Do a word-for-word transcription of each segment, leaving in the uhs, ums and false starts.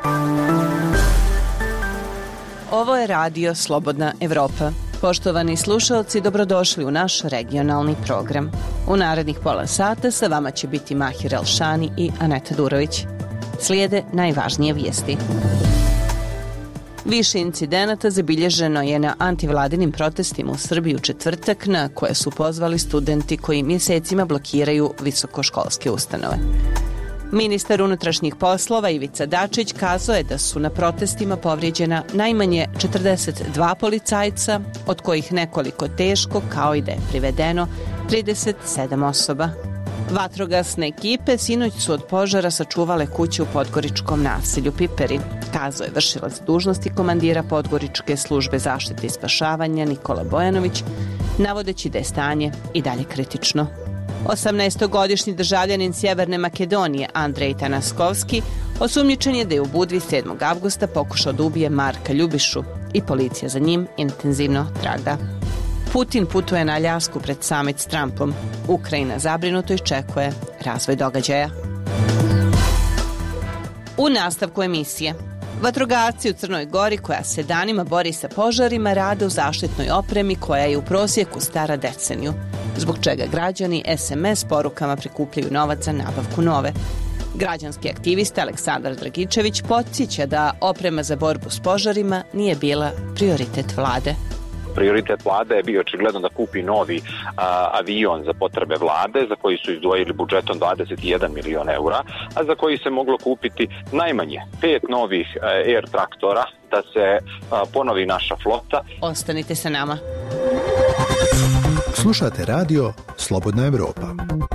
Ovo je radio Slobodna Evropa. Poštovani slušalci, dobrodošli u naš regionalni program. U narednih pola sata sa vama će biti Mahir Elšani i Aneta Durović. Slijede najvažnije vijesti. Više incidenata zabilježeno je na antivladinim protestima u Srbiji u četvrtak, na koje su pozvali studenti koji mjesecima blokiraju visokoškolske ustanove. Ministar unutrašnjih poslova Ivica Dačić kazao je da su na protestima povrijeđena najmanje četrdeset dva policajca, od kojih nekoliko teško, kao i da je privedeno trideset sedam osoba. Vatrogasne ekipe sinoć su od požara sačuvale kuće u podgoričkom naselju Piperi, kazao je vršilac dužnosti komandira Podgoričke službe zaštite i spašavanja Nikola Bojanović, navodeći da je stanje i dalje kritično. osamnaestogodišnji državljanin Sjeverne Makedonije Andrej Tanaskovski osumnjičen je da je u Budvi sedmog avgusta pokušao da ubije Marka Ljubišu i policija za njim intenzivno traga. Putin putuje na Aljasku pred samit s Trumpom. Ukrajina zabrinuto iščekuje razvoj događaja. U nastavku emisije. Vatrogasci u Crnoj Gori, koja se danima bori sa požarima, rade u zaštitnoj opremi koja je u prosjeku stara deceniju, zbog čega građani es em es porukama prikupljaju novac za nabavku nove. Građanski aktivista Aleksandar Dragičević podsjeća da oprema za borbu s požarima nije bila prioritet vlade. Prioritet vlade je bio očigledno da kupi novi a, avion za potrebe vlade, za koji su izdvojili budžetom dvadeset jedan milion eura, a za koji se moglo kupiti najmanje pet novih a, Air traktora, da se a, ponovi naša flota. Ostanite sa nama. Slušate radio Slobodna Evropa.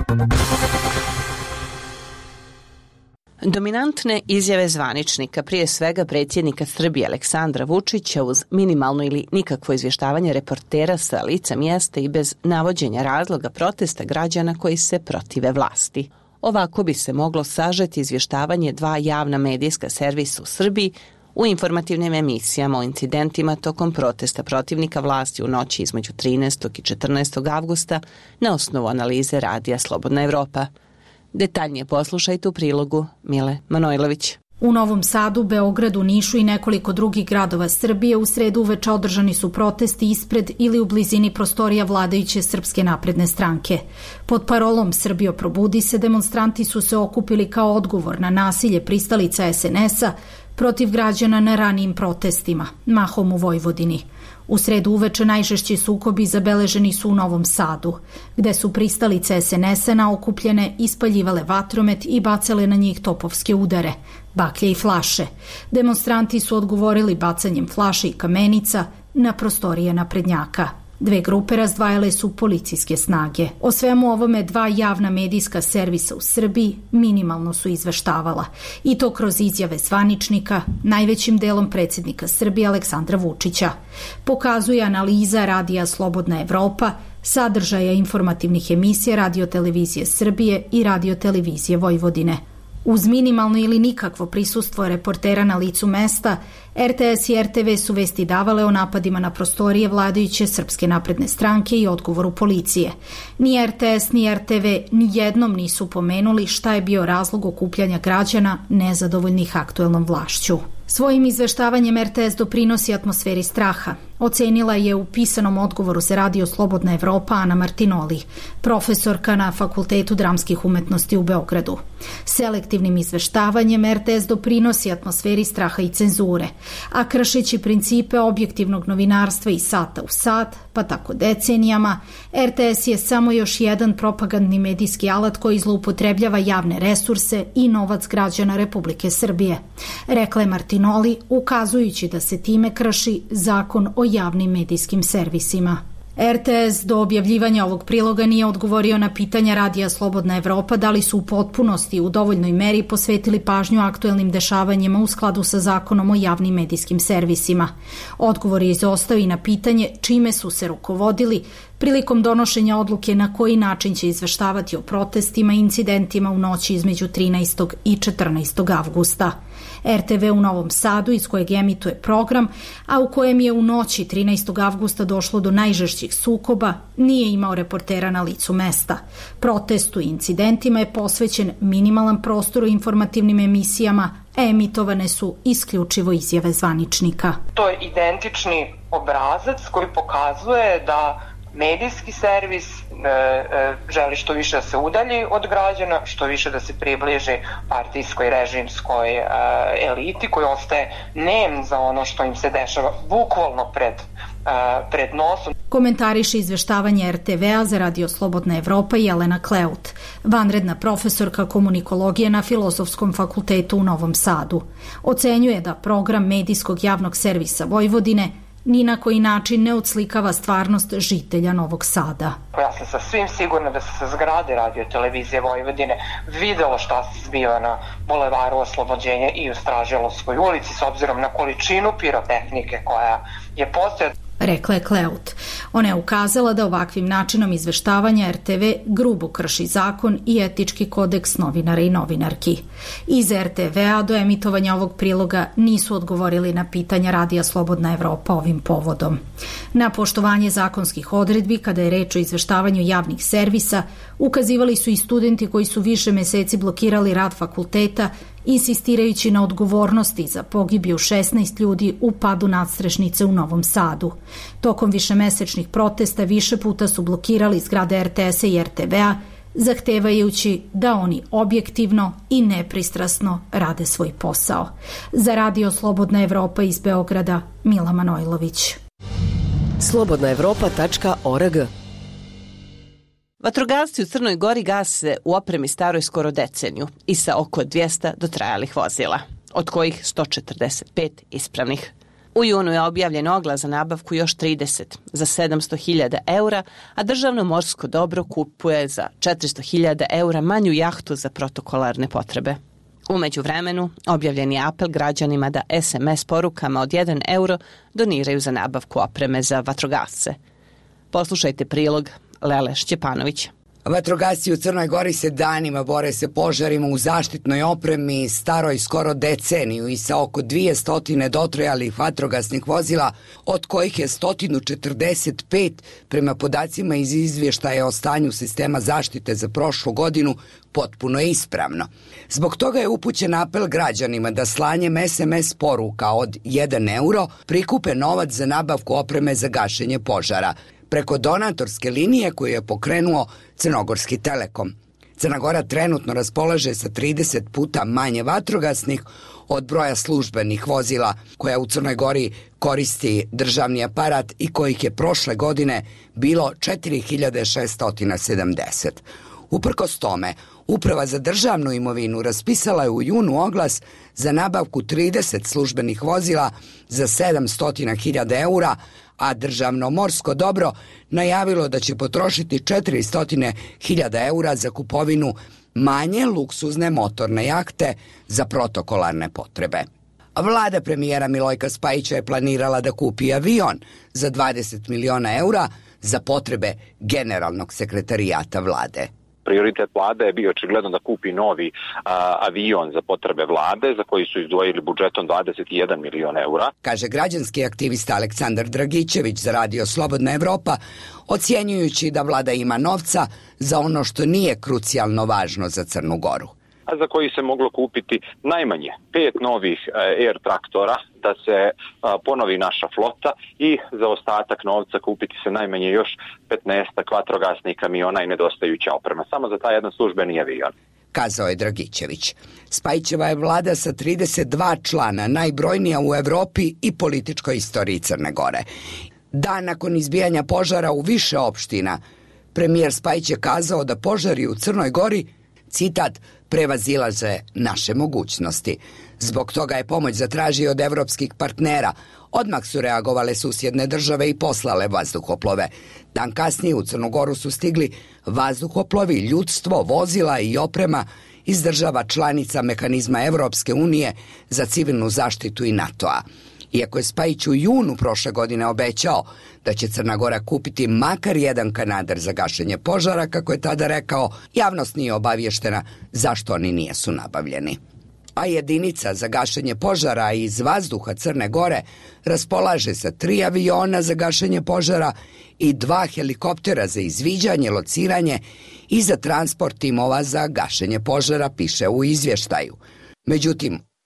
Dominantne izjave zvaničnika, prije svega predsjednika Srbije Aleksandra Vučića, uz minimalno ili nikakvo izvještavanje reportera sa lica mjesta i bez navođenja razloga protesta građana koji se protive vlasti. Ovako bi se moglo sažeti izvještavanje dva javna medijska servisa u Srbiji u informativnim emisijama o incidentima tokom protesta protivnika vlasti u noći između trinaestog i četrnaestog avgusta na osnovu analize radija Slobodna Evropa. Detaljnije poslušajte u prilogu Mile Manojlović. U Novom Sadu, Beogradu, Nišu i nekoliko drugih gradova Srbije u sredu uveče održani su protesti ispred ili u blizini prostorija vladajuće Srpske napredne stranke. Pod parolom Srbijo probudi se demonstranti su se okupili kao odgovor na nasilje pristalica es en es-a protiv građana na ranijim protestima, mahom u Vojvodini. U sredu uveče najžešći sukobi zabeleženi su u Novom Sadu, gde su pristalice es en es-a naokupljene ispaljivale vatromet i bacale na njih topovske udare, baklje i flaše. Demonstranti su odgovorili bacanjem flaše i kamenica na prostorije naprednjaka. Dve grupe razdvajale su policijske snage. O svemu ovome dva javna medijska servisa u Srbiji minimalno su izveštavala, i to kroz izjave zvaničnika, najvećim delom predsjednika Srbije Aleksandra Vučića. Pokazuje analiza radija Slobodna Evropa, sadržaja informativnih emisija Radio-televizije Srbije i Radio-televizije Vojvodine. Uz minimalno ili nikakvo prisustvo reportera na licu mesta, er te es i er te ve su vesti davale o napadima na prostorije vladajuće Srpske napredne stranke i odgovoru policije. Ni er te es ni er te ve ni jednom nisu pomenuli šta je bio razlog okupljanja građana nezadovoljnih aktuelnom vlašću. Svojim izveštavanjem er te es doprinosi atmosferi straha. Ocenila je u pisanom odgovoru za Radio Slobodna Evropa Ana Martinoli, profesorka na Fakultetu dramskih umetnosti u Beogradu. Selektivnim izveštavanjem er te es doprinosi atmosferi straha i cenzure, a kršeći principe objektivnog novinarstva i sata u sat, pa tako decenijama, er te es je samo još jedan propagandni medijski alat koji zloupotrebljava javne resurse i novac građana Republike Srbije, rekla je Martinoli, ukazujući da se time krši zakon o javnim medijskim servisima. er te es do objavljivanja ovog priloga nije odgovorio na pitanja Radija Slobodna Evropa da li su u potpunosti u dovoljnoj meri posvetili pažnju aktuelnim dešavanjima u skladu sa zakonom o javnim medijskim servisima. Odgovor je izostao i na pitanje čime su se rukovodili prilikom donošenja odluke na koji način će izveštavati o protestima i incidentima u noći između trinaestog i četrnaestog avgusta. er te ve u Novom Sadu, iz kojeg emituje program, a u kojem je u noći trinaestog avgusta došlo do najžešćih sukoba, nije imao reportera na licu mesta. Protestu i incidentima je posvećen minimalan prostor u informativnim emisijama a emitovane su isključivo izjave zvaničnika. To je identični obrazac koji pokazuje da medijski servis e, e, želi što više da se udalji od građana, što više da se približi partijskoj, režimskoj e, eliti koji ostaje nem za ono što im se dešava bukvalno pred, e, pred nosom. Komentariše izveštavanje er te ve a za Radio Slobodna Evropa Jelena Kleut, vanredna profesorka komunikologije na Filozofskom fakultetu u Novom Sadu. Ocenjuje da program medijskog javnog servisa Vojvodine ni na koji način ne odslikava stvarnost žitelja Novog Sada. Ja sam sa svim sigurna da se sa zgrade Radio televizije Vojvodine videlo šta se zbiva na Bulevaru Oslobođenja i u Straželovskoj ulici s obzirom na količinu pirotehnike koja je postojala. Rekla je Kleut. Ona je ukazala da ovakvim načinom izveštavanja er te ve grubo krši zakon i etički kodeks novinara i novinarki. Iz er te ve a do emitovanja ovog priloga nisu odgovorili na pitanja Radija Slobodna Evropa ovim povodom. Na poštovanje zakonskih odredbi kada je reč o izveštavanju javnih servisa ukazivali su i studenti koji su više meseci blokirali rad fakulteta insistirajući na odgovornosti za pogibiju šesnaest ljudi u padu nadstrešnice u Novom Sadu. Tokom višemesečnih protesta više puta su blokirali zgrade er te es a i er te ve a, zahtevajući da oni objektivno i nepristrasno rade svoj posao. Za Radio Slobodna Evropa iz Beograda, Mila Manojlović. slobodna evropa tačka org. Vatrogasci u Crnoj Gori gase u opremi staroj skoro deceniju i sa oko dvjesto dotrajalih vozila, od kojih sto četrdeset pet ispravnih. U junu je objavljen oglas za nabavku još trideset za sedamsto hiljada eura, a državno morsko dobro kupuje za četiristo hiljada eura manju jahtu za protokolarne potrebe. U međuvremenu objavljen je apel građanima da es em es porukama od jedan euro doniraju za nabavku opreme za vatrogasce. Poslušajte prilog Lele Šćepanović. Vatrogasci u Crnoj Gori se danima bore se požarima u zaštitnoj opremi staroj skoro deceniju i sa oko dvjesto dotrajalih vatrogasnih vozila, od kojih je sto četrdeset pet prema podacima iz izvještaja o stanju sistema zaštite za prošlu godinu potpuno ispravno. Zbog toga je upućen apel građanima da slanjem es em es poruka od jedan euro prikupe novac za nabavku opreme za gašenje požara preko donatorske linije koju je pokrenuo Crnogorski Telekom. Crna Gora trenutno raspolaže sa trideset puta manje vatrogasnih od broja službenih vozila koja u Crnoj Gori koristi državni aparat i kojih je prošle godine bilo četiri hiljade šesto sedamdeset. Uprkos tome, Uprava za državnu imovinu raspisala je u junu oglas za nabavku trideset službenih vozila za sedamsto hiljada eura, a državno morsko dobro najavilo da će potrošiti četiristo hiljada eura za kupovinu manje luksuzne motorne jahte za protokolarne potrebe. Vlada premijera Milojka Spajića je planirala da kupi avion za dvadeset miliona eura za potrebe generalnog sekretarijata vlade. Prioritet vlade je bio očigledno da kupi novi a, avion za potrebe vlade, za koji su izdvojili budžetom dvadeset jedan milion eura. Kaže građanski aktivista Aleksandar Dragićević za Radio Slobodna Evropa, ocjenjujući da vlada ima novca za ono što nije krucijalno važno za Crnu Goru. A za koji se moglo kupiti najmanje pet novih Air traktora, da se ponovi naša flota i za ostatak novca kupiti se najmanje još petnaest vatrogasnih kamiona i nedostajuća oprema. Samo za taj jedan službeni avion. Kazao je Dragićević. Spajićeva je vlada sa trideset dva člana, najbrojnija u Evropi i političkoj istoriji Crne Gore. Dan nakon izbijanja požara u više opština, premijer Spajić je kazao da požari u Crnoj Gori, citat, prevazilaze naše mogućnosti. Zbog toga je pomoć zatražio od evropskih partnera. Odmah su reagovale susjedne države i poslale vazduhoplove. Dan kasnije u Crnu Goru su stigli vazduhoplovi, ljudstvo, vozila i oprema iz država članica mehanizma Evropske unije za civilnu zaštitu i NATO-a. Iako je Spajić u junu prošle godine obećao da će Crna Gora kupiti makar jedan kanader za gašenje požara, kako je tada rekao, javnost nije obavještena zašto oni nijesu nabavljeni. A jedinica za gašenje požara iz vazduha Crne Gore raspolaže sa tri aviona za gašenje požara i dva helikoptera za izviđanje, lociranje i za transport timova za gašenje požara, piše u izvještaju. Međutim,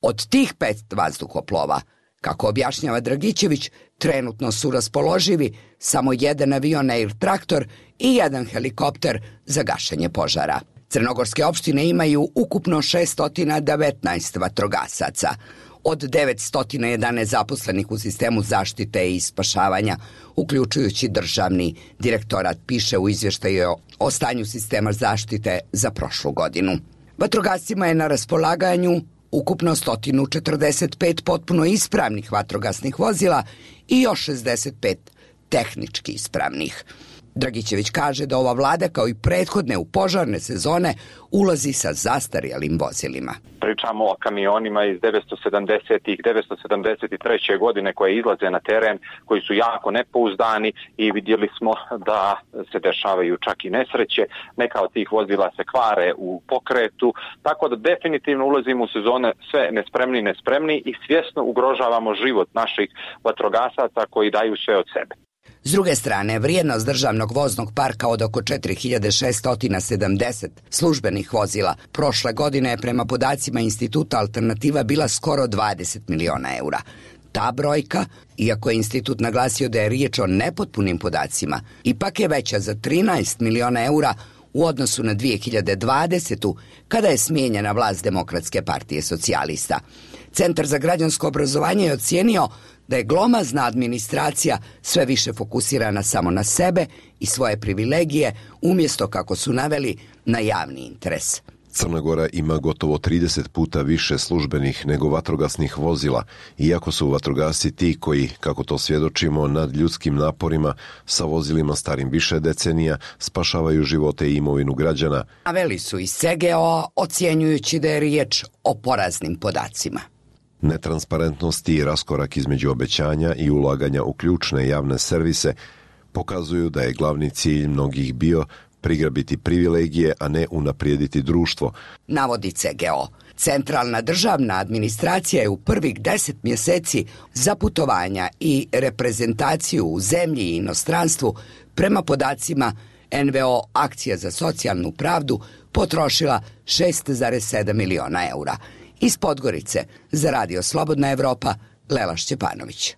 Od tih pet vazduhoplova, kako objašnjava Dragićević, trenutno su raspoloživi samo jedan avion Air Traktor i jedan helikopter za gašenje požara. Crnogorske opštine imaju ukupno šesto devetnaest vatrogasaca. Od devetsto jedanaest zaposlenih u sistemu zaštite i spašavanja, uključujući državni direktorat, piše u izvještaju o stanju sistema zaštite za prošlu godinu. Vatrogascima je na raspolaganju ukupno sto četrdeset pet potpuno ispravnih vatrogasnih vozila i još šezdeset pet tehnički ispravnih. Dragićević kaže da ova vlada, kao i prethodne u požarne sezone, ulazi sa zastarjelim vozilima. Pričamo o kamionima iz devetsto sedamdesetih, devetsto sedamdeset treće godine koje izlaze na teren, koji su jako nepouzdani i vidjeli smo da se dešavaju čak i nesreće. Neka od tih vozila se kvare u pokretu, tako da definitivno ulazimo u sezone sve nespremni, nespremni i svjesno ugrožavamo život naših vatrogasaca koji daju sve od sebe. S druge strane, vrijednost državnog voznog parka od oko četiri hiljade šesto sedamdeset službenih vozila prošle godine je prema podacima Instituta Alternativa bila skoro dvadeset miliona eura. Ta brojka, iako je institut naglasio da je riječ o nepotpunim podacima, ipak je veća za trinaest miliona eura u odnosu na dvije hiljade dvadesetu. kada je smijenjena vlast Demokratske partije socijalista. Centar za građansko obrazovanje je ocijenio da je glomazna administracija sve više fokusirana samo na sebe i svoje privilegije, umjesto, kako su naveli, na javni interes. Crna Gora ima gotovo trideset puta više službenih nego vatrogasnih vozila, iako su vatrogasci ti koji, kako to svjedočimo, nad ljudskim naporima sa vozilima starim više decenija spašavaju živote i imovinu građana. Naveli su iz C G O-a, ocjenjujući da je riječ o poraznim podacima. Netransparentnosti i raskorak između obećanja i ulaganja u ključne javne servise pokazuju da je glavni cilj mnogih bio prigrabiti privilegije, a ne unaprijediti društvo. Navodi C G O. Centralna državna administracija je u prvih deset mjeseci za putovanja i reprezentaciju u zemlji i inostranstvu prema podacima N V O Akcija za socijalnu pravdu potrošila šest zarez sedam miliona eura. Iz Podgorice za Radio Slobodna Evropa, Lela Šćepanović.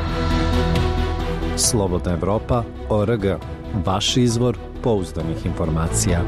Slobodna Evropa, O R G. Vaš izvor pouzdanih informacija.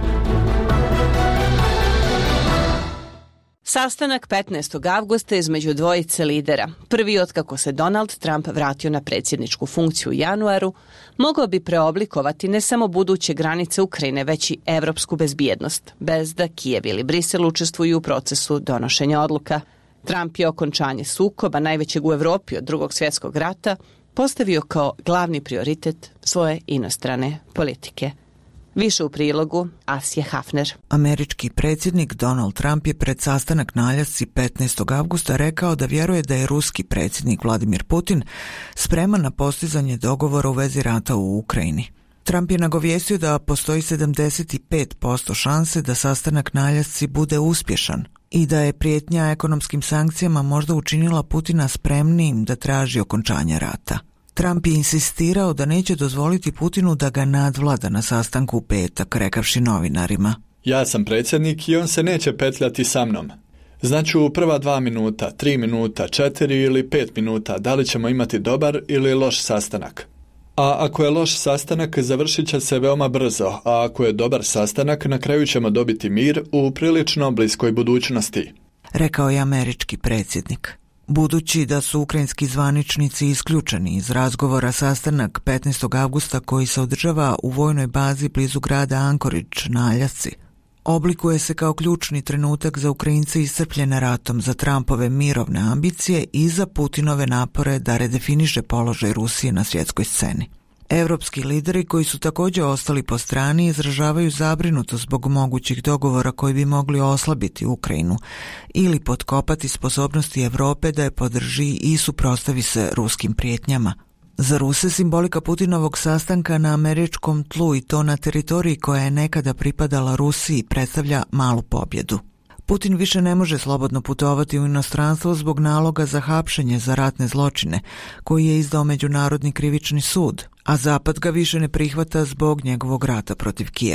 Sastanak petnaestog avgusta između dvojice lidera, prvi otkako se Donald Trump vratio na predsjedničku funkciju u januaru, mogao bi preoblikovati ne samo buduće granice Ukrajine, već i evropsku bezbjednost, bez da Kijev ili Brisel učestvuju u procesu donošenja odluka. Trump je okončanje sukoba, najvećeg u Evropi od drugog svjetskog rata, postavio kao glavni prioritet svoje inostrane politike. Više u prilogu Asje Hafner. Američki predsjednik Donald Trump je pred sastanak na Aljasci petnaestog avgusta rekao da vjeruje da je ruski predsjednik Vladimir Putin spreman na postizanje dogovora u vezi rata u Ukrajini. Trump je nagovijestio da postoji sedamdeset pet posto šanse da sastanak na Aljasci bude uspješan i da je prijetnja ekonomskim sankcijama možda učinila Putina spremnijim da traži okončanje rata. Trump je insistirao da neće dozvoliti Putinu da ga nadvlada na sastanku u petak, rekavši novinarima: Ja sam predsjednik i on se neće petljati sa mnom. Znači u prva dva minuta, tri minuta, četiri ili pet minuta, da li ćemo imati dobar ili loš sastanak. A ako je loš sastanak, završit će se veoma brzo, a ako je dobar sastanak, na kraju ćemo dobiti mir u prilično bliskoj budućnosti, rekao je američki predsjednik. Budući da su ukrajinski zvaničnici isključeni iz razgovora, sastanak petnaestog avgusta koji se održava u vojnoj bazi blizu grada Anchorage na Aljasci oblikuje se kao ključni trenutak za Ukrajince iscrpljene ratom, za Trumpove mirovne ambicije i za Putinove napore da redefiniše položaj Rusije na svjetskoj sceni. Evropski lideri, koji su također ostali po strani, izražavaju zabrinutost zbog mogućih dogovora koji bi mogli oslabiti Ukrajinu ili potkopati sposobnosti Europe da je podrži i suprotstavi se ruskim prijetnjama. Za Ruse simbolika Putinovog sastanka na američkom tlu, i to na teritoriji koja je nekada pripadala Rusiji, predstavlja malu pobjedu. Putin više ne može slobodno putovati u inostranstvo zbog naloga za hapšenje za ratne zločine koji je izdao Međunarodni krivični sud, a Zapad ga više ne prihvata zbog njegovog rata protiv Kijeva.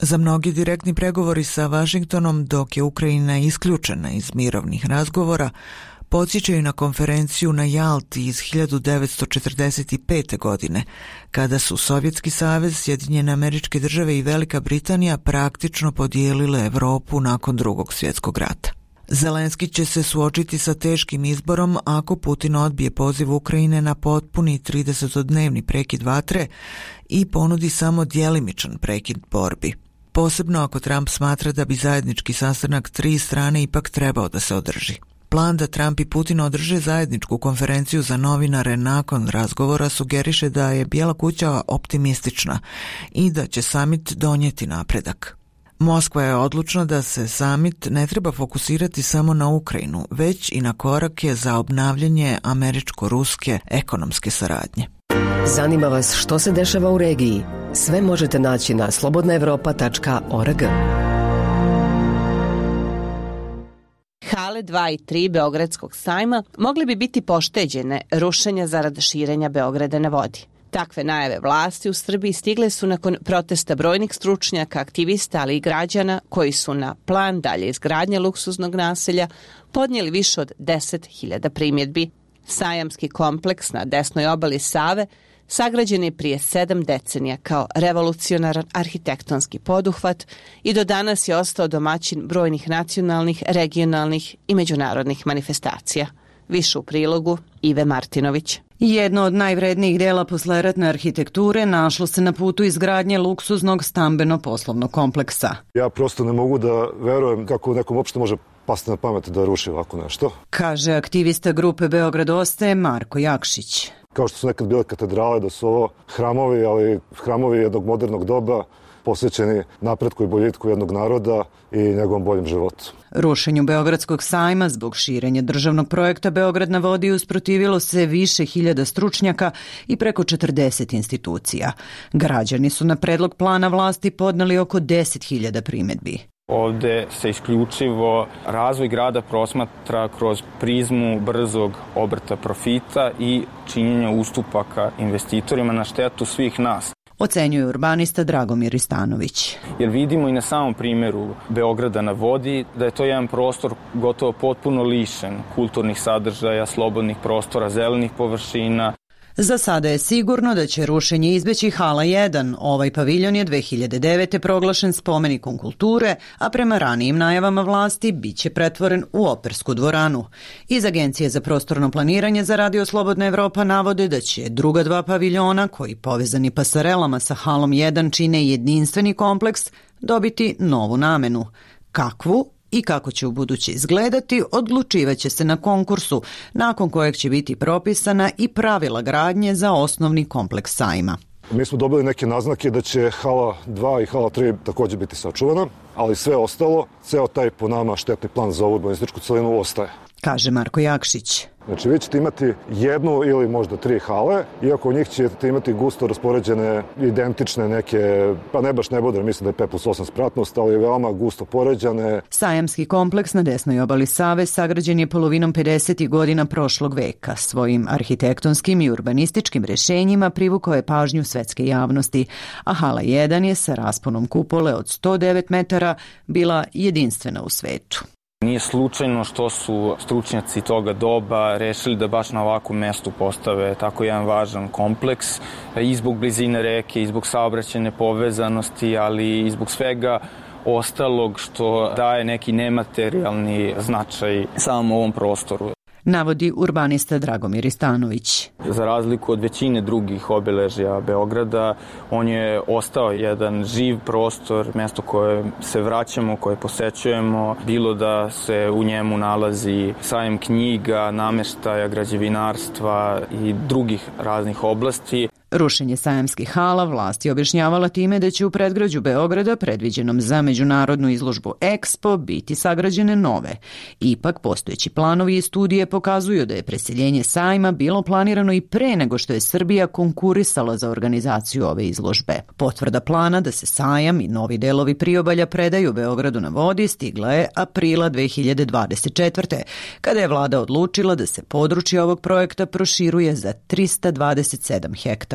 Za mnogi direktni pregovori sa Vašingtonom, dok je Ukrajina isključena iz mirovnih razgovora, podsjećaju na konferenciju na Jalti iz hiljadu devetsto četrdeset pete. godine, kada su Sovjetski savez, Sjedinjene Američke Države i Velika Britanija praktično podijelile Evropu nakon Drugog svjetskog rata. Zelenski će se suočiti sa teškim izborom ako Putin odbije poziv Ukrajine na potpuni tridesetodnevni prekid vatre i ponudi samo djelimičan prekid borbi. Posebno ako Trump smatra da bi zajednički sastanak tri strane ipak trebao da se održi. Plan da Trump i Putin održe zajedničku konferenciju za novinare nakon razgovora sugeriše da je Bijela kuća optimistična i da će samit donijeti napredak. Moskva je odlučna da se samit ne treba fokusirati samo na Ukrajinu, već i na korake za obnavljanje američko-ruske ekonomske saradnje. Zanima vas što se dešava u regiji? Sve možete naći na slobodna evropa tačka org. Hale dva i tri Beogradskog sajma mogli bi biti pošteđene rušenja zarad širenja Beograda na vodi. Takve najave vlasti u Srbiji stigle su nakon protesta brojnih stručnjaka, aktivista, ali i građana koji su na plan dalje izgradnje luksuznog naselja podnijeli više od deset hiljada primjedbi. Sajamski kompleks na desnoj obali Save sagrađen je prije sedam decenija kao revolucionaran arhitektonski poduhvat i do danas je ostao domaćin brojnih nacionalnih, regionalnih i međunarodnih manifestacija. Više u prilogu Ive Martinović. Jedno od najvrednijih dela posleratne arhitekture našlo se na putu izgradnje luksuznog stambeno-poslovnog kompleksa. Ja prosto ne mogu da verujem kako nekom uopšte može pasti na pamet da ruši ovako nešto, kaže aktivista grupe Beograd ostaje Marko Jakšić. Kao što su nekad bile katedrale, da su ovo hramovi, ali hramovi jednog modernog doba, posvećeni napretku i boljitku jednog naroda i njegovom boljem životu. Rušenju Beogradskog sajma zbog širenja državnog projekta Beograd na vodi usprotivilo se više hiljada stručnjaka i preko četrdeset institucija. Građani su na predlog plana vlasti podneli oko deset hiljada primedbi. Ovde se isključivo razvoj grada prosmatra kroz prizmu brzog obrta profita i činjenja ustupaka investitorima na štetu svih nas. Ocenjuje urbanista Dragomir Istanović. Jer vidimo i na samom primjeru Beograda na vodi da je to jedan prostor gotovo potpuno lišen kulturnih sadržaja, slobodnih prostora, zelenih površina. Za sada je sigurno da će rušenje izbeći Hala jedan. Ovaj paviljon je dve hiljade devete. proglašen spomenikom kulture, a prema ranijim najavama vlasti biće pretvoren u opersku dvoranu. Iz Agencije za prostorno planiranje za Radio Slobodna Evropa navode da će druga dva paviljona, koji povezani pasarelama sa Halom jedan čine jedinstveni kompleks, dobiti novu namenu. Kakvu i kako će u buduće izgledati, odlučivaće se na konkursu, nakon kojeg će biti propisana i pravila gradnje za osnovni kompleks sajma. Mi smo dobili neke naznake da će Hala dva i Hala tri također biti sačuvana, ali sve ostalo, ceo taj po nama štetni plan za urbanističku celinu ostaje, kaže Marko Jakšić. Znači vi ćete imati jednu ili možda tri hale, iako u njih ćete imati gusto raspoređene, identične neke, pa ne baš ne bude, mislim da je pet plus osam spratnost, ali veoma gusto poređane. Sajamski kompleks na desnoj obali Save sagrađen je polovinom pedesetih godina prošlog veka. Svojim arhitektonskim i urbanističkim rešenjima privukao je pažnju svetske javnosti, a Hala jedan je sa rasponom kupole od sto devet metara bila jedinstvena u svetu. Nije slučajno što su stručnjaci toga doba rešili da baš na ovakvom mestu postave tako jedan važan kompleks i zbog blizine reke, i zbog saobraćajne povezanosti, ali i zbog svega ostalog što daje neki nematerijalni značaj samom ovom prostoru. Navodi urbanista Dragomir Istanović. Za razliku od većine drugih obeležja Beograda, on je ostao jedan živ prostor, mesto koje se vraćamo, koje posećujemo, bilo da se u njemu nalazi sajam knjiga, nameštaja, građevinarstva i drugih raznih oblasti. Rušenje sajamskih hala vlast je objašnjavala time da će u predgrađu Beograda, predviđenom za međunarodnu izložbu Expo, biti sagrađene nove. Ipak, postojeći planovi i studije pokazuju da je preseljenje sajma bilo planirano i pre nego što je Srbija konkurisala za organizaciju ove izložbe. Potvrda plana da se sajam i novi delovi priobalja predaju Beogradu na vodi stigla je aprila dve hiljade dvadeset četvrte. kada je vlada odlučila da se područje ovog projekta proširuje za trista dvadeset sedam hektara.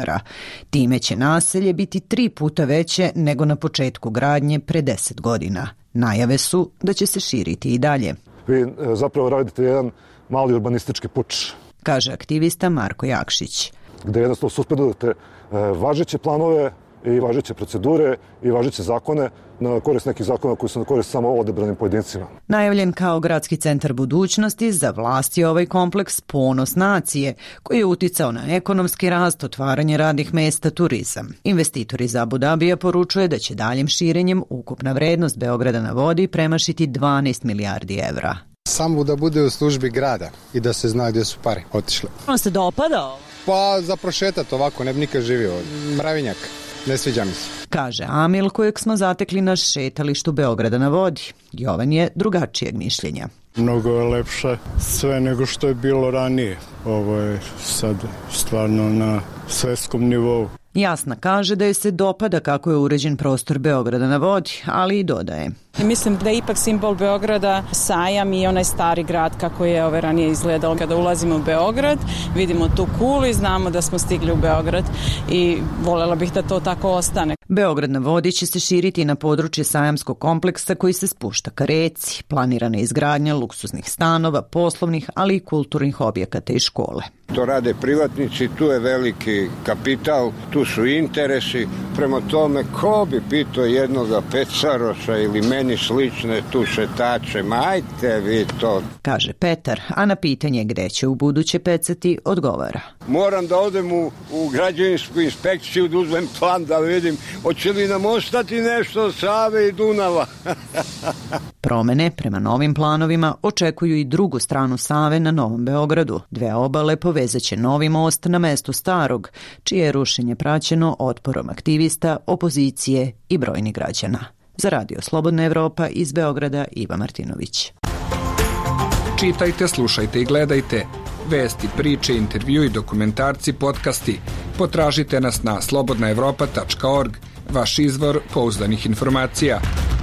dinara. Time će naselje biti tri puta veće nego na početku gradnje pre deset godina. Najave su da će se širiti i dalje. Vi zapravo radite jedan mali urbanistički puč, kaže aktivista Marko Jakšić. Gde jednostavno suspendujete važeće planove i važeće procedure i važeće zakone na korist nekih zakona koji su na korist samo odebranim pojedincima. Najavljen kao gradski centar budućnosti, za vlast je ovaj kompleks ponos nacije, koji je uticao na ekonomski rast, otvaranje radnih mesta, turizam. Investitor iz Abu Dabija poručuje da će daljim širenjem ukupna vrednost Beograda na vodi premašiti dvanaest milijardi evra. Samo da bude u službi grada i da se zna gdje su pare otišle. On se dopada? Pa za prošetat ovako, ne bi nikad živio. Mravinjak. Ne sviđa mi se. Kaže Amil, kojeg smo zatekli na šetalištu Beograda na vodi. Jovan je drugačijeg mišljenja. Mnogo je lepše sve nego što je bilo ranije. Ovo je sad stvarno na svetskom nivou. Jasna kaže da je se dopada kako je uređen prostor Beograda na vodi, ali i dodaje. Mislim da je ipak simbol Beograda sajam i onaj stari grad kako je ove ranije izgledao. Kada ulazimo u Beograd, vidimo tu kulu i znamo da smo stigli u Beograd i voljela bih da to tako ostane. Beograd na vodi će se širiti na područje sajamskog kompleksa koji se spušta ka reci. Planirana je izgradnja luksuznih stanova, poslovnih, ali i kulturnih objekata i škole. To rade privatnici, tu je veliki kapital, tu su interesi. Prema tome, ko bi pitao jednoga Pecaroša ili meni slične tu šetače, ma ajte vi to. Kaže Petar, a na pitanje gde će u buduće pecati odgovara. Moram da odem u, u građevinsku inspekciju, da uzmem plan da vidim hoće li nam ostati nešto od Save i Dunava. Promene prema novim planovima očekuju i drugu stranu Save na Novom Beogradu. Dve obale povezaće novi most na mestu starog, čije je rušenje praćeno otporom aktivista, opozicije i brojnih građana. Za Radio Slobodna Evropa iz Beograda Iva Martinović. Čitajte, slušajte i gledajte. Vesti, priče, intervju i dokumentarci, podcasti. Potražite nas na slobodna evropa tačka org, vaš izvor pouzdanih informacija.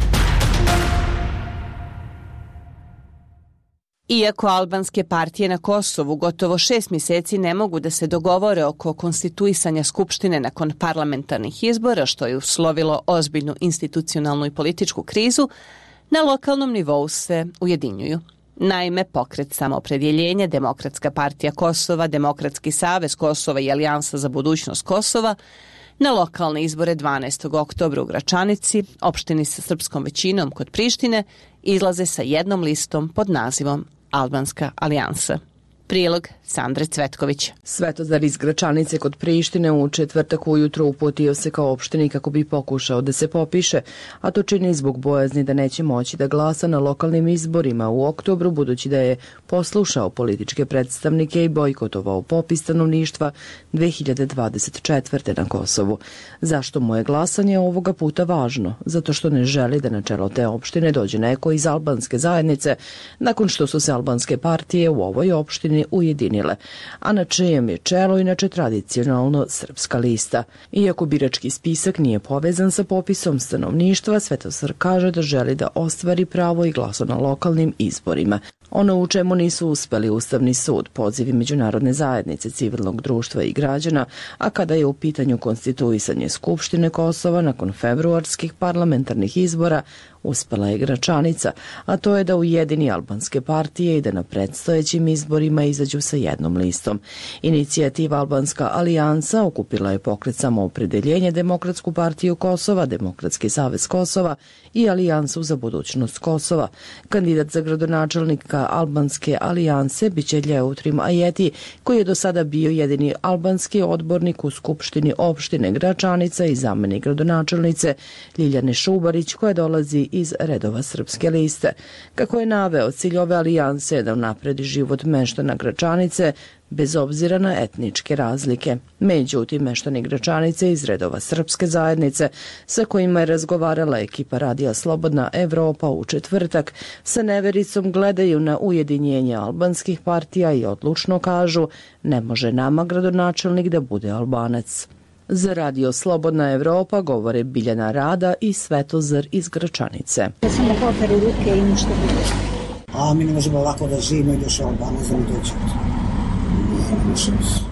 Iako albanske partije na Kosovu gotovo šest mjeseci ne mogu da se dogovore oko konstituisanja Skupštine nakon parlamentarnih izbora, što je uslovilo ozbiljnu institucionalnu i političku krizu, na lokalnom nivou se ujedinjuju. Naime, Pokret samoopredjeljenja, Demokratska partija Kosova, Demokratski savez Kosova i Alijansa za budućnost Kosova na lokalne izbore dvanaestog oktobra u Gračanici, opštini sa srpskom većinom kod Prištine, izlaze sa jednom listom pod nazivom Albanska alijansa. Prilog Sandre Cvetković. Svetozar iz Gračanice kod Prištine u četvrtak ujutro uputio se kao opštini kako bi pokušao da se popiše, a to čini zbog bojazni da neće moći da glasa na lokalnim izborima u oktobru, budući da je poslušao političke predstavnike i bojkotovao popis stanovništva dve hiljade dvadeset četvrte. na Kosovu. Zašto mu je glasanje ovoga puta važno? Zato što ne želi da na čelo te opštine dođe neko iz albanske zajednice, nakon što su se albanske partije u ovoj opštini ujedinile, a na čijem je čelu inače tradicionalno Srpska lista. Iako birački spisak nije povezan sa popisom stanovništva, Svetozar kaže da želi da ostvari pravo i glaso na lokalnim izborima. Ono u čemu nisu uspeli Ustavni sud, pozivi međunarodne zajednice, civilnog društva i građana, a kada je u pitanju konstituisanje Skupštine Kosova nakon februarskih parlamentarnih izbora, uspela je Gračanica, a to je da ujedini albanske partije i da na predstojećim izborima izađu sa jednom listom. Inicijativa Albanska alijansa okupila je Pokret samoopredjeljenja, Demokratsku partiju Kosova, Demokratski savez Kosova i Alijansu za budućnost Kosova. Kandidat za gradonačelnika Albanske alijanse biće Ljeutrim Ajeti, koji je do sada bio jedini albanski odbornik u Skupštini opštine Gračanica i zamenik gradonačelnice Ljiljane Šubarić, koja dolazi iz redova Srpske liste. Kako je naveo, cilj ove alijanse je da unapredi život meštana Gračanice bez obzira na etničke razlike. Međutim, meštani Gračanice iz redova Srpske zajednice, sa kojima je razgovarala ekipa Radija Slobodna Evropa u četvrtak, sa nevericom gledaju na ujedinjenje albanskih partija i odlučno kažu: ne može nama gradonačelnik da bude Albanac. Za Radio Slobodna Evropa govore Biljana Rada i Svetozar iz Gračanice. Samo popere ruke i ništa bude. A mi ne možemo ovako da živimo i došao Albanac da mi dođe.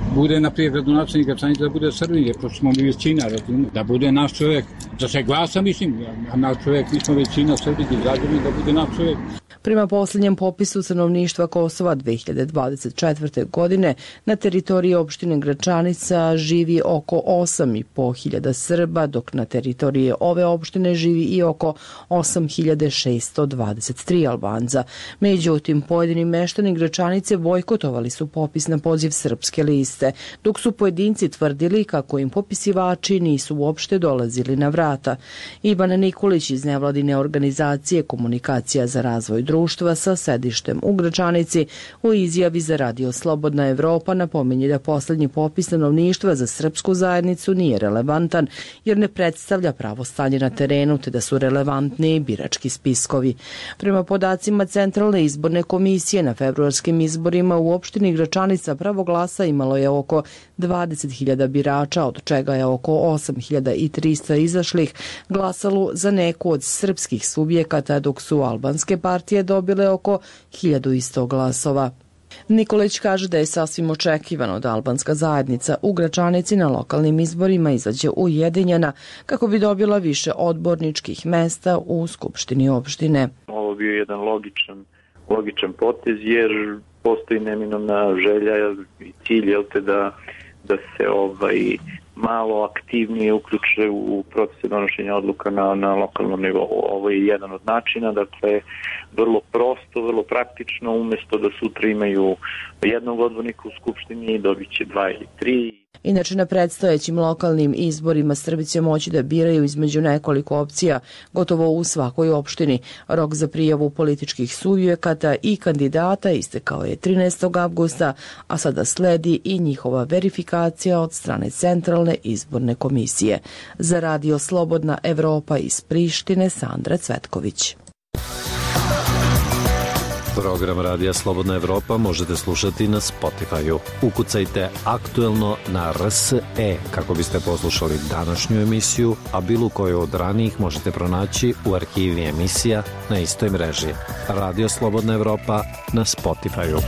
bude naprijed gradonačelnik Gračanice, da bude Srbin, jer pošto smo mi većina, da bude naš čovjek, da se glasa, mislim, a naš čovjek, mi smo većina srbinski građani, da bude naš čovjek. Prema posljednjem popisu stanovništva Kosova dve hiljade dvadeset četvrte. godine na teritoriji opštine Gračanica živi oko osam i po hiljada Srba, dok na teritoriji ove opštine živi i oko osam hiljada šessto dvadeset tri Albanza. Međutim, pojedini meštani Gračanice bojkotovali su popis na poziv Srpske liste, dok su pojedinci tvrdili kako im popisivači nisu uopšte dolazili na vrata. Ivan Nikolić iz nevladine organizacije Komunikacija za razvoj društva sa sedištem u Gračanici u izjavi za Radio Slobodna Evropa napominje da posljednji popis stanovništva za srpsku zajednicu nije relevantan jer ne predstavlja pravo stanje na terenu te da su relevantni birački spiskovi. Prema podacima Centralne izborne komisije na februarskim izborima u opštini Gračanica pravo glasa imalo je oko dvadeset hiljada birača, od čega je oko osam hiljada trista izašlih glasalo za neku od srpskih subjekata, dok su albanske partije dobile oko hiljadu i sto glasova. Nikolić kaže da je sasvim očekivano da albanska zajednica u Gračanici na lokalnim izborima izađe ujedinjena kako bi dobila više odborničkih mesta u Skupštini opštine. Ovo bio jedan logičan, logičan potez jer postoji neminovna želja i cilj jel te, da, da se ovaj malo aktivnije uključe u procese donošenja odluka na, na lokalnom nivou. Ovo je jedan od načina, dakle, vrlo prosto, vrlo praktično, umjesto da sutra imaju jednog odbornika u Skupštini, dobit će dva ili tri. Inače, na predstojećim lokalnim izborima Srbi će moći da biraju između nekoliko opcija, gotovo u svakoj opštini. Rok za prijavu političkih subjekata i kandidata istekao je trinaestog avgusta, a sada sledi i njihova verifikacija od strane Centralne izborne komisije. Za Radio Slobodna Evropa iz Prištine, Sandra Cvetković. Program Radija Slobodna Evropa možete slušati na Spotify-u. Ukucajte aktuelno na R S E kako biste poslušali današnju emisiju, a bilo koju od ranijih možete pronaći u arhivi emisija na istoj mreži. Radio Slobodna Evropa na Spotify-u.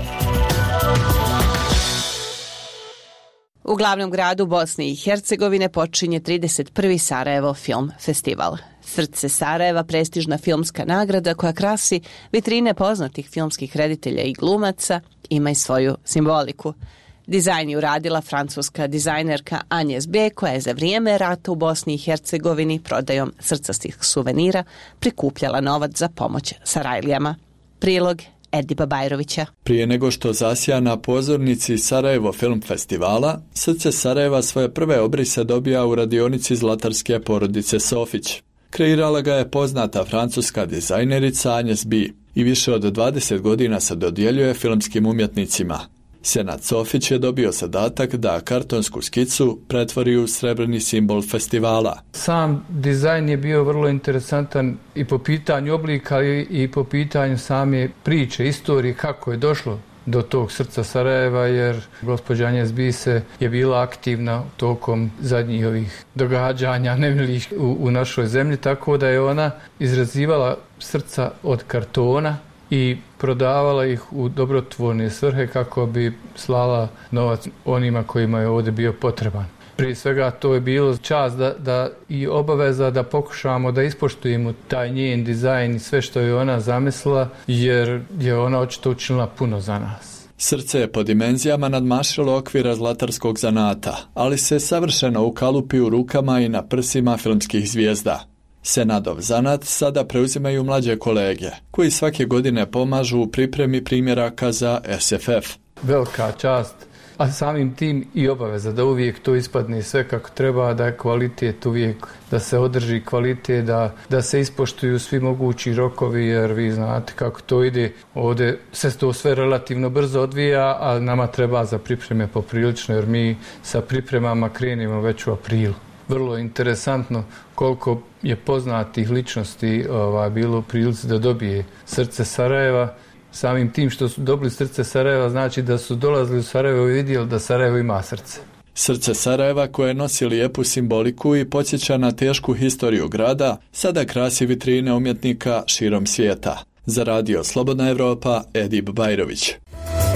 U glavnom gradu Bosne i Hercegovine počinje trideset prvi Sarajevo Film Festival. Srce Sarajeva, prestižna filmska nagrada koja krasi vitrine poznatih filmskih reditelja i glumaca, ima i svoju simboliku. Dizajn je uradila francuska dizajnerka Agnes B, koja je za vrijeme rata u Bosni i Hercegovini prodajom srcastih suvenira prikupljala novac za pomoć Sarajlijama. Prilog Ediba Bajrovića. Prije nego što zasja na pozornici Sarajevo Film Festivala, Srce Sarajeva svoje prve obrise dobija u radionici zlatarske porodice Sofić. Kreirala ga je poznata francuska dizajnerica Agnes B i više od dvadeset godina se dodjeljuje filmskim umjetnicima. Senad Sofić je dobio zadatak da kartonsku skicu pretvori u srebrni simbol festivala. Sam dizajn je bio vrlo interesantan i po pitanju oblika i po pitanju same priče, istorije, kako je došlo do tog Srca Sarajeva, jer gospođa Agnes B se je bila aktivna tokom zadnjih ovih događanja nemilih u, u našoj zemlji, tako da je ona izrazivala srca od kartona i prodavala ih u dobrotvorne svrhe kako bi slala novac onima kojima je ovdje bio potreban. Prije svega to je bilo čast da, da i obaveza da pokušamo da ispoštujemo taj njen dizajn i sve što je ona zamislila, jer je ona očito učinila puno za nas. Srce je po dimenzijama nadmašilo okvira zlatarskog zanata, ali se savršeno ukalupi u rukama i na prsima filmskih zvijezda. Senadov zanat sada preuzimaju mlađe kolege, koji svake godine pomažu u pripremi primjeraka za S F F. Velika čast, a samim tim i obaveza da uvijek to ispadne sve kako treba, da je kvalitet uvijek, da se održi kvalitet, da, da se ispoštuju svi mogući rokovi, jer vi znate kako to ide. Ovdje se to sve relativno brzo odvija, a nama treba za pripreme poprilično, jer mi sa pripremama krenimo već u aprilu. Vrlo interesantno koliko je poznatih ličnosti ovaj, bilo u prilici da dobije Srce Sarajeva. Samim tim što su dobili Srce Sarajeva znači da su dolazili u Sarajevo i vidjeli da Sarajevo ima srce. Srce Sarajeva, koje nosi lijepu simboliku i podsjeća na tešku historiju grada, sada krasi vitrine umjetnika širom svijeta. Za Radio Slobodna Evropa, Edib Bajrović.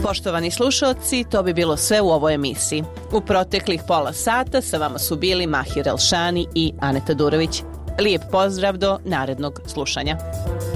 Poštovani slušalci, to bi bilo sve u ovoj emisiji. U proteklih pola sata sa vama su bili Mahir Elšani i Aneta Durović. Lijep pozdrav do narednog slušanja.